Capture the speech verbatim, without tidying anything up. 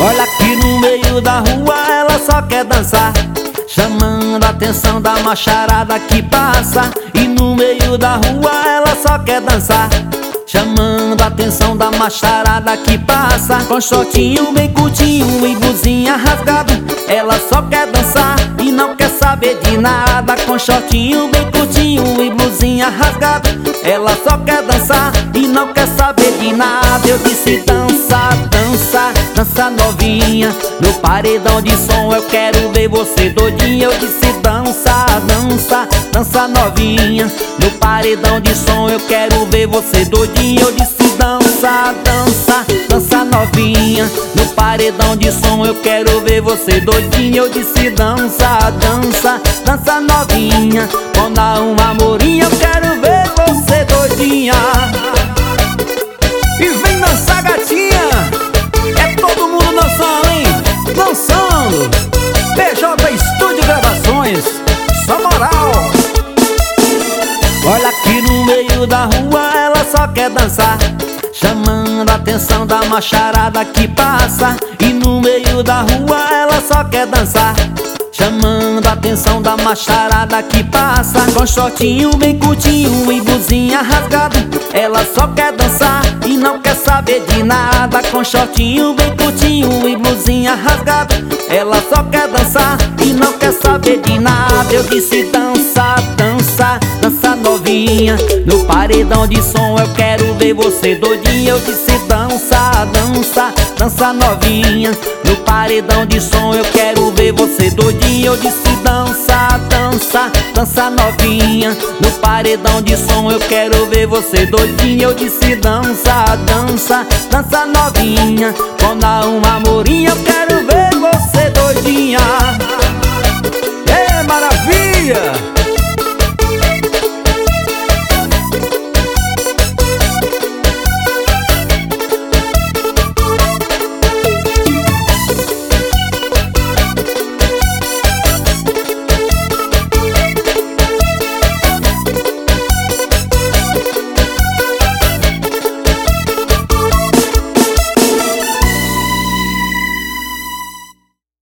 Olha aqui no meio da rua, ela só quer dançar, chamando a atenção da macharada que passa. E no meio da rua ela só quer dançar, chamando a atenção da macharada que passa. Com shortinho bem curtinho e blusinha rasgada, ela só quer dançar e não quer saber de nada. Com shortinho bem curtinho e blusinha rasgada, ela só quer dançar e não quer saber de nada. Eu disse dança, dança, dança novinha, no paredão de som eu quero ver você doidinha. Eu disse dança, dança, dança novinha, no paredão de som eu quero ver você doidinha. Eu disse dança, dança, dança novinha, no paredão de som eu quero ver você doidinha. Eu disse dança, dança, dança novinha, quando há um amorinho eu quero ver você doidinha. E vem dançar, gatinha, é todo mundo dançando, hein? Dançando, P J Estúdio Gravações, só moral. Olha aqui no meio da rua ela só quer dançar, chamando a atenção da macharada que passa. E no meio da rua ela só quer dançar, chamando a atenção da macharada que passa. Com shortinho bem curtinho e blusinha rasgada, ela só quer dançar e não quer saber de nada. Com shortinho bem curtinho e blusinha rasgada, ela só quer dançar e não quer saber de nada. Eu disse dança, dança, dança novinha, no paredão de som eu quero ver você doidinha. Eu disse dança, dança, dança novinha, no paredão de som eu quero ver você doidinha. Eu disse dança, dança, dança novinha, no paredão de som eu quero ver você doidinha. Eu disse dança, dança, dança novinha, quando há um amorinho eu quero ver você doidinha. É maravilha!